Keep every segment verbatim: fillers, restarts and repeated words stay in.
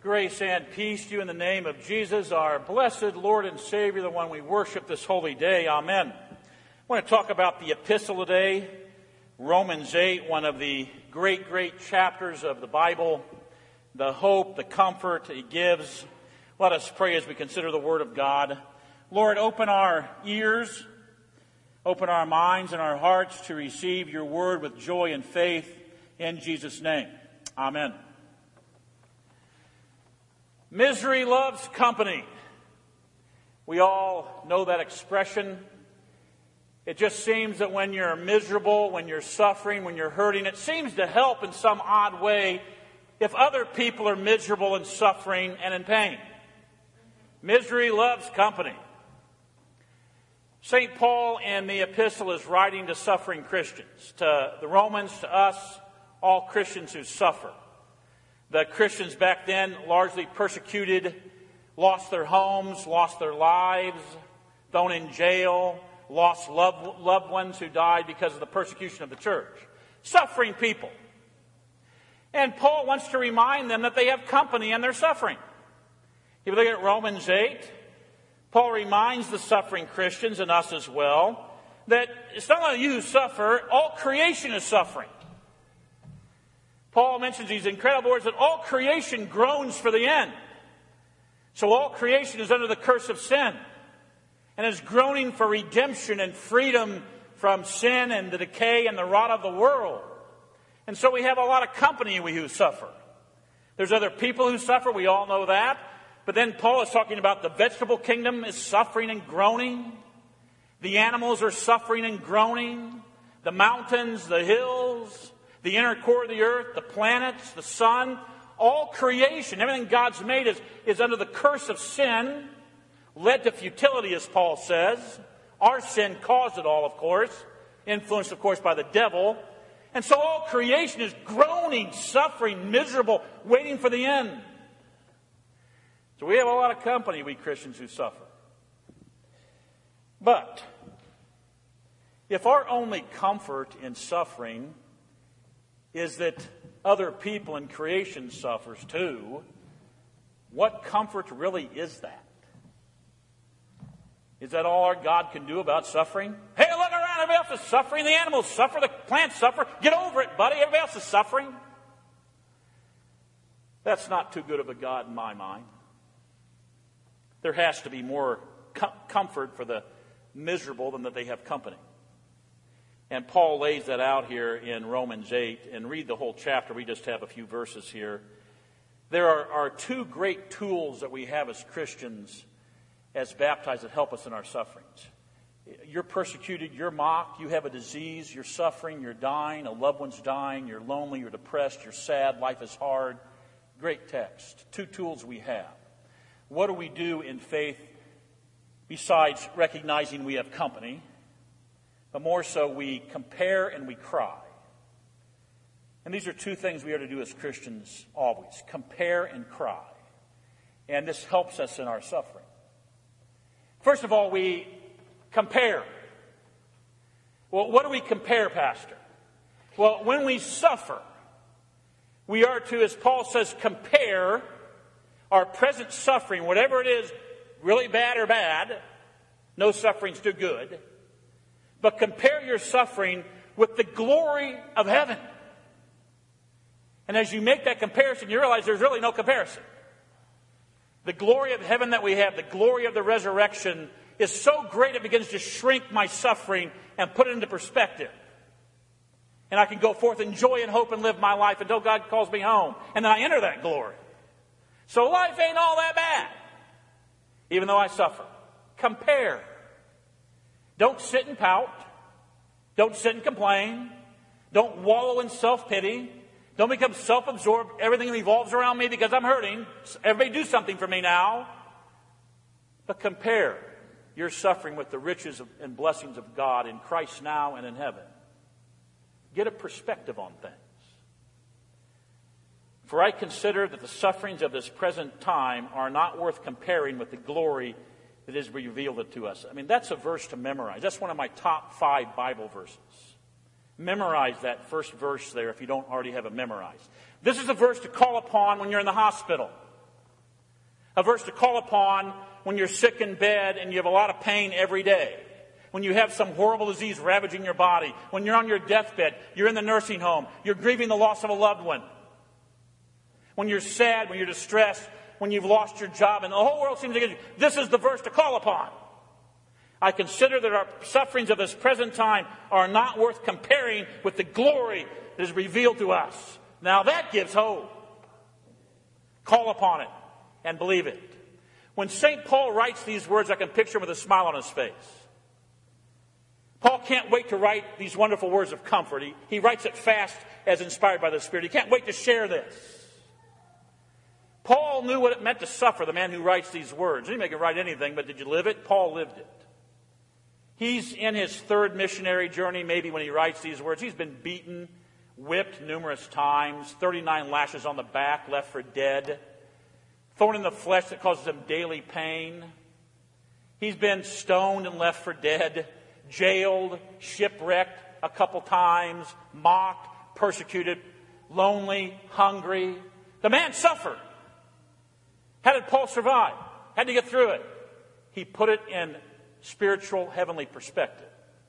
Grace and peace to you in the name of Jesus, our blessed Lord and Savior, the one we worship this holy day. Amen. I want to talk about the epistle today, Romans eight, one of the great, great chapters of the Bible, the hope, the comfort it gives. Let us pray as we consider the Word of God. Lord, open our ears, open our minds and our hearts to receive your Word with joy and faith in Jesus' name. Amen. Misery loves company. We all know that expression. It just seems that when you're miserable, when you're suffering, when you're hurting, it seems to help in some odd way if other people are miserable and suffering and in pain. Misery loves company. Saint Paul in the epistle is writing to suffering Christians, to the Romans, to us, all Christians who suffer. The Christians back then, largely persecuted, lost their homes, lost their lives, thrown in jail, lost loved, loved ones who died because of the persecution of the church. Suffering people. And Paul wants to remind them that they have company in their suffering. If you look at Romans eight, Paul reminds the suffering Christians, and us as well, that it's not only you who suffer, all creation is suffering. Paul mentions these incredible words that all creation groans for the end. So all creation is under the curse of sin and is groaning for redemption and freedom from sin and the decay and the rot of the world. And so we have a lot of company we who suffer. There's other people who suffer, we all know that. But then Paul is talking about the vegetable kingdom is suffering and groaning. The animals are suffering and groaning. The mountains, the hills, the inner core of the earth, the planets, the sun, all creation, everything God's made is, is under the curse of sin, led to futility, as Paul says. Our sin caused it all, of course, influenced, of course, by the devil. And so all creation is groaning, suffering, miserable, waiting for the end. So we have a lot of company, we Christians who suffer. But if our only comfort in suffering is that other people in creation suffers too, what comfort really is that? Is that all our God can do about suffering? Hey, look around, everybody else is suffering. The animals suffer, the plants suffer. Get over it, buddy. Everybody else is suffering. That's not too good of a God in my mind. There has to be more com- comfort for the miserable than that they have company. And Paul lays that out here in Romans eight. And read the whole chapter. We just have a few verses here. There are, are two great tools that we have as Christians, as baptized, that help us in our sufferings. You're persecuted, you're mocked, you have a disease, you're suffering, you're dying, a loved one's dying, you're lonely, you're depressed, you're sad, life is hard. Great text. Two tools we have. What do we do in faith besides recognizing we have company? But more so, we compare and we cry. And these are two things we are to do as Christians always. Compare and cry. And this helps us in our suffering. First of all, we compare. Well, what do we compare, Pastor? Well, when we suffer, we are to, as Paul says, compare our present suffering, whatever it is, really bad or bad. No suffering's too good. But compare your suffering with the glory of heaven. And as you make that comparison, you realize there's really no comparison. The glory of heaven that we have, the glory of the resurrection, is so great it begins to shrink my suffering and put it into perspective. And I can go forth in joy and hope and live my life until God calls me home. And then I enter that glory. So life ain't all that bad, even though I suffer. Compare. Don't sit and pout. Don't sit and complain. Don't wallow in self-pity. Don't become self-absorbed. Everything revolves around me because I'm hurting. Everybody do something for me now. But compare your suffering with the riches and blessings of God in Christ now and in heaven. Get a perspective on things. For I consider that the sufferings of this present time are not worth comparing with the glory that is revealed to us. I mean, that's a verse to memorize. That's one of my top five Bible verses. Memorize that first verse there if you don't already have it memorized. This is a verse to call upon when you're in the hospital. A verse to call upon when you're sick in bed and you have a lot of pain every day. When you have some horrible disease ravaging your body. When you're on your deathbed, you're in the nursing home, you're grieving the loss of a loved one. When you're sad, when you're distressed, when you've lost your job and the whole world seems against you. This is the verse to call upon. I consider that our sufferings of this present time are not worth comparing with the glory that is revealed to us. Now that gives hope. Call upon it and believe it. When Saint Paul writes these words, I can picture him with a smile on his face. Paul can't wait to write these wonderful words of comfort. He, he writes it fast as inspired by the Spirit. He can't wait to share this. Paul knew what it meant to suffer, the man who writes these words. Anybody can write anything, but did you live it? Paul lived it. He's in his third missionary journey, maybe when he writes these words. He's been beaten, whipped numerous times, thirty-nine lashes on the back, left for dead, thorn in the flesh that causes him daily pain. He's been stoned and left for dead, jailed, shipwrecked a couple times, mocked, persecuted, lonely, hungry. The man suffered. How did Paul survive? How did he get through it? He put it in spiritual, heavenly perspective.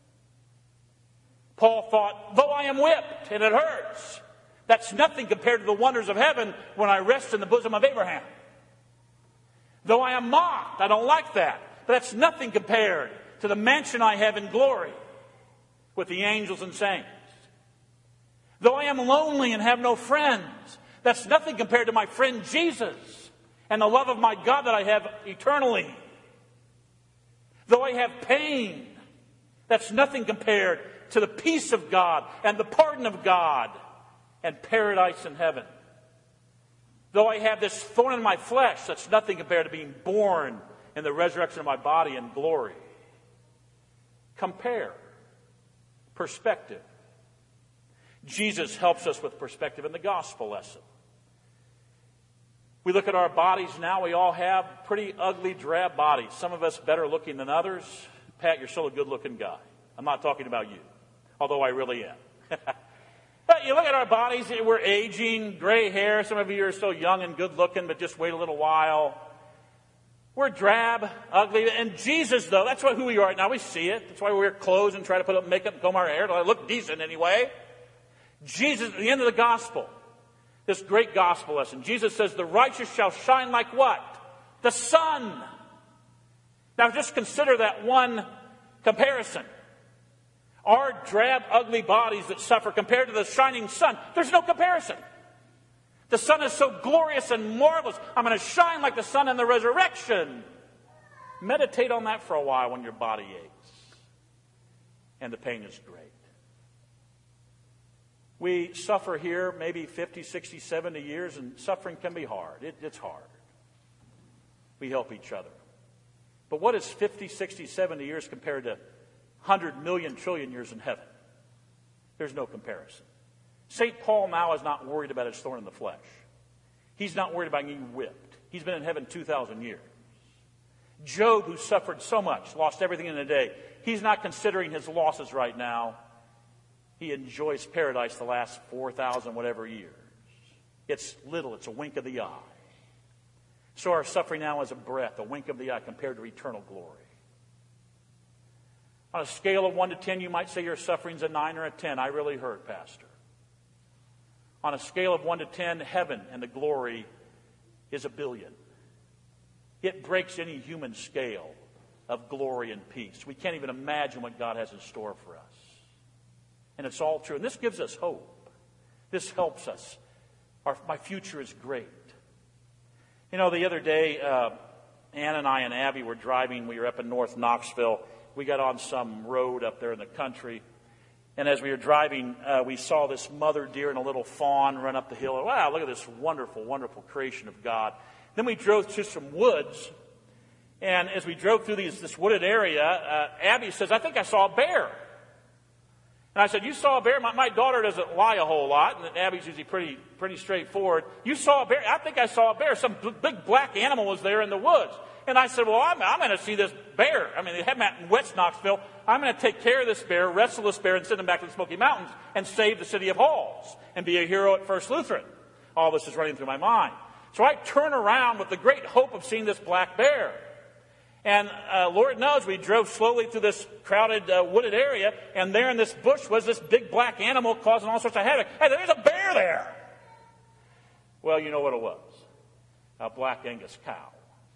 Paul thought, though I am whipped and it hurts, that's nothing compared to the wonders of heaven when I rest in the bosom of Abraham. Though I am mocked, I don't like that, but that's nothing compared to the mansion I have in glory with the angels and saints. Though I am lonely and have no friends, that's nothing compared to my friend Jesus and the love of my God that I have eternally. Though I have pain, that's nothing compared to the peace of God and the pardon of God and paradise in heaven. Though I have this thorn in my flesh, that's nothing compared to being born in the resurrection of my body in glory. Compare. Perspective. Jesus helps us with perspective in the gospel lesson. We look at our bodies now, we all have pretty ugly, drab bodies. Some of us better looking than others. Pat, you're still a good-looking guy. I'm not talking about you, although I really am. But you look at our bodies, we're aging, gray hair. Some of you are still young and good-looking, but just wait a little while. We're drab, ugly. And Jesus, though, that's what, who we are right now. We see it. That's why we wear clothes and try to put up makeup and comb our hair to look decent anyway. Jesus, at the end of the gospel, this great gospel lesson, Jesus says, the righteous shall shine like what? The sun. Now just consider that one comparison. Our drab, ugly bodies that suffer compared to the shining sun, there's no comparison. The sun is so glorious and marvelous. I'm going to shine like the sun in the resurrection. Meditate on that for a while when your body aches and the pain is great. We suffer here maybe fifty, sixty, seventy years, and suffering can be hard. It, it's hard. We help each other. But what is fifty, sixty, seventy years compared to one hundred million trillion years in heaven? There's no comparison. Saint Paul now is not worried about his thorn in the flesh. He's not worried about getting whipped. He's been in heaven two thousand years. Job, who suffered so much, lost everything in a day, he's not considering his losses right now. He enjoys paradise the last four thousand whatever years. It's little. It's a wink of the eye. So our suffering now is a breath, a wink of the eye compared to eternal glory. On a scale of one to ten, you might say your suffering's a nine or a ten. I really hurt, Pastor. On a scale of one to ten, heaven and the glory is a billion. It breaks any human scale of glory and peace. We can't even imagine what God has in store for us. And it's all true. And this gives us hope. This helps us. Our, my future is great. You know, the other day, uh, Ann and I and Abby were driving. We were up in North Knoxville. We got on some road up there in the country. And as we were driving, uh, we saw this mother deer and a little fawn run up the hill. Wow, look at this wonderful, wonderful creation of God. Then we drove through some woods. And as we drove through these, this wooded area, uh, Abby says, I think I saw a bear. And I said, you saw a bear? My, my daughter doesn't lie a whole lot, and Abby's usually pretty pretty straightforward. You saw a bear? I think I saw a bear. Some b- big black animal was there in the woods. And I said, well, I'm, I'm going to see this bear. I mean, they have him out in West Knoxville. I'm going to take care of this bear, wrestle this bear, and send him back to the Smoky Mountains and save the city of Halls and be a hero at First Lutheran. All this is running through my mind. So I turn around with the great hope of seeing this black bear. And uh, Lord knows we drove slowly through this crowded uh, wooded area, and there in this bush was this big black animal causing all sorts of havoc. Hey, there's a bear there! Well, you know what it was. A black Angus cow.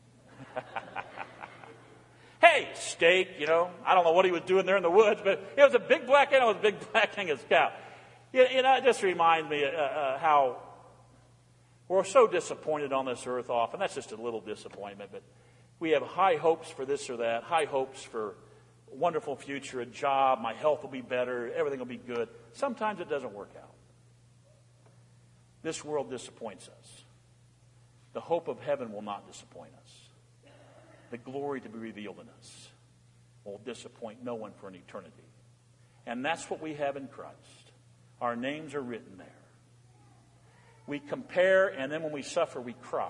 Hey, steak, you know. I don't know what he was doing there in the woods, but it was a big black animal with a big black Angus cow. You, you know, it just reminds me uh, uh, how we're so disappointed on this earth often. That's just a little disappointment, but we have high hopes for this or that, high hopes for a wonderful future, a job, my health will be better, everything will be good. Sometimes it doesn't work out. This world disappoints us. The hope of heaven will not disappoint us. The glory to be revealed in us will disappoint no one for an eternity. And that's what we have in Christ. Our names are written there. We compare, and then when we suffer, we cry.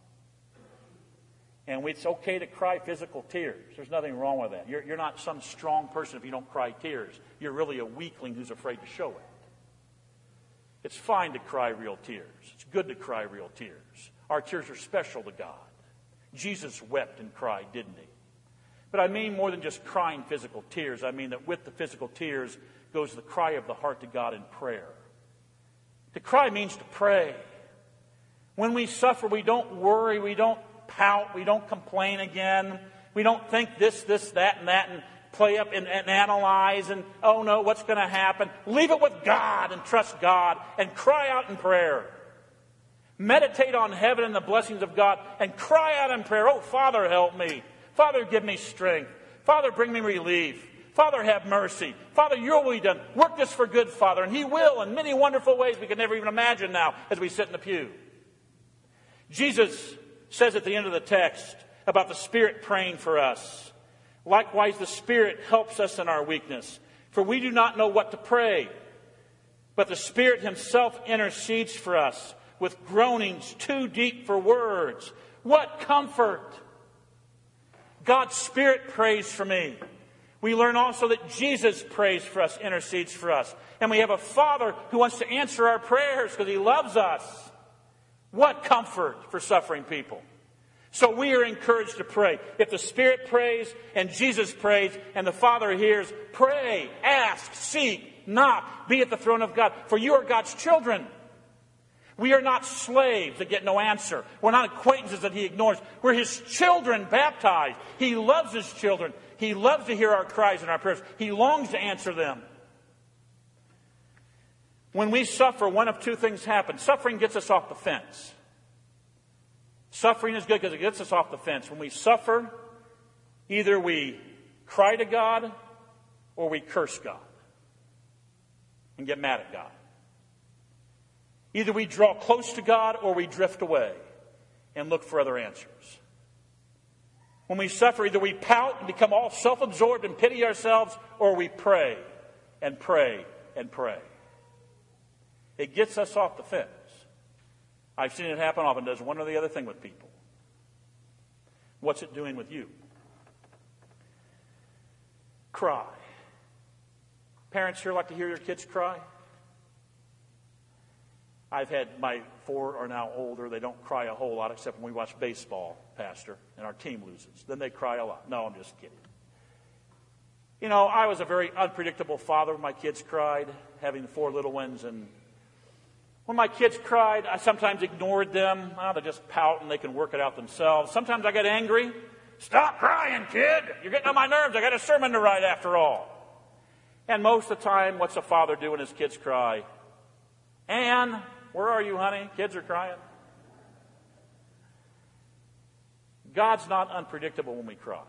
And it's okay to cry physical tears. There's nothing wrong with that. You're, you're not some strong person if you don't cry tears. You're really a weakling who's afraid to show it. It's fine to cry real tears. It's good to cry real tears. Our tears are special to God. Jesus wept and cried, didn't he? But I mean more than just crying physical tears. I mean that with the physical tears goes the cry of the heart to God in prayer. To cry means to pray. When we suffer, we don't worry, we don't pout, we don't complain again. We don't think this, this, that, and that, and play up and, and analyze and, oh no, what's going to happen? Leave it with God and trust God and cry out in prayer. Meditate on heaven and the blessings of God and cry out in prayer. Oh, Father, help me. Father, give me strength. Father, bring me relief. Father, have mercy. Father, your will be done. Work this for good, Father. And he will in many wonderful ways we can never even imagine now as we sit in the pew. Jesus says at the end of the text about the Spirit praying for us. Likewise, the Spirit helps us in our weakness. For we do not know what to pray. But the Spirit himself intercedes for us with groanings too deep for words. What comfort! God's Spirit prays for me. We learn also that Jesus prays for us, intercedes for us. And we have a Father who wants to answer our prayers because he loves us. What comfort for suffering people. So we are encouraged to pray. If the Spirit prays and Jesus prays and the Father hears, pray, ask, seek, knock, be at the throne of God. For you are God's children. We are not slaves that get no answer. We're not acquaintances that he ignores. We're his children baptized. He loves his children. He loves to hear our cries and our prayers. He longs to answer them. When we suffer, one of two things happen. Suffering gets us off the fence. Suffering is good because it gets us off the fence. When we suffer, either we cry to God or we curse God and get mad at God. Either we draw close to God or we drift away and look for other answers. When we suffer, either we pout and become all self-absorbed and pity ourselves, or we pray and pray and pray. It gets us off the fence. I've seen it happen often. It does one or the other thing with people. What's it doing with you? Cry. Parents here like to hear your kids cry? I've had, my four are now older. They don't cry a whole lot except when we watch baseball, Pastor, and our team loses. Then they cry a lot. No, I'm just kidding. You know, I was a very unpredictable father when my kids cried, having four little ones. And when my kids cried, I sometimes ignored them. Oh, they just pout and they can work it out themselves. Sometimes I get angry. Stop crying, kid. You're getting on my nerves. I got a sermon to write after all. And most of the time, what's a father do when his kids cry? Ann, where are you, honey? Kids are crying. God's not unpredictable when we cry.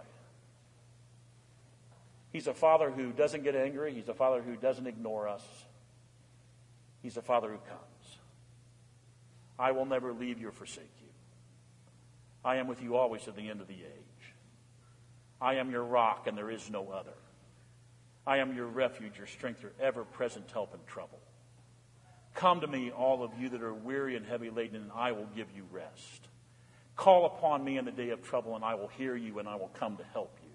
He's a Father who doesn't get angry. He's a Father who doesn't ignore us. He's a Father who comes. I will never leave you or forsake you. I am with you always to the end of the age. I am your rock and there is no other. I am your refuge, your strength, your ever-present help in trouble. Come to me, all of you that are weary and heavy laden, and I will give you rest. Call upon me in the day of trouble, and I will hear you, and I will come to help you.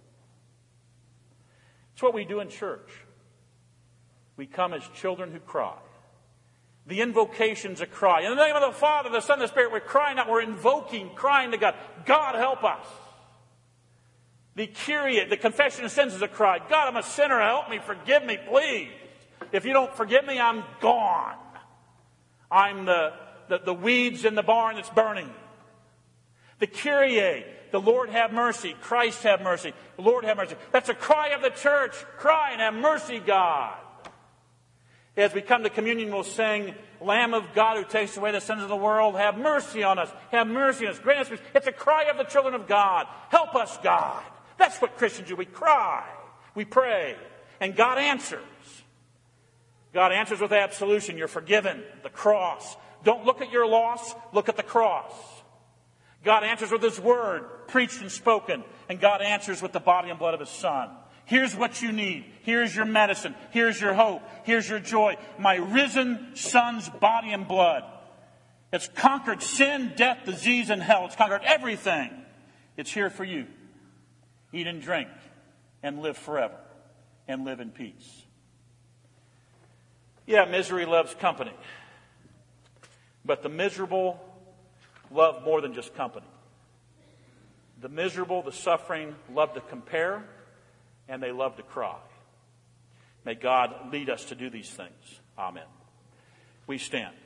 It's what we do in church. We come as children who cry. The invocation's a cry. In the name of the Father, the Son, and the Spirit, we're crying out. We're invoking, crying to God. God, help us. The Kyrie, the confession of sins is a cry. God, I'm a sinner. Help me. Forgive me, please. If you don't forgive me, I'm gone. I'm the, the, the weeds in the barn that's burning. The Kyrie, the Lord have mercy. Christ have mercy. The Lord have mercy. That's a cry of the church. Cry and have mercy, God. As we come to communion, we'll sing, Lamb of God who takes away the sins of the world, have mercy on us. Have mercy on us. Grant us peace. It's a cry of the children of God. Help us, God. That's what Christians do. We cry. We pray. And God answers. God answers with absolution. You're forgiven. The cross. Don't look at your loss. Look at the cross. God answers with His word, preached and spoken. And God answers with the body and blood of His Son. Here's what you need. Here's your medicine. Here's your hope. Here's your joy. My risen Son's body and blood. It's conquered sin, death, disease, and hell. It's conquered everything. It's here for you. Eat and drink and live forever and live in peace. Yeah, misery loves company. But the miserable love more than just company. The miserable, the suffering, love to compare, and they love to cry. May God lead us to do these things. Amen. We stand.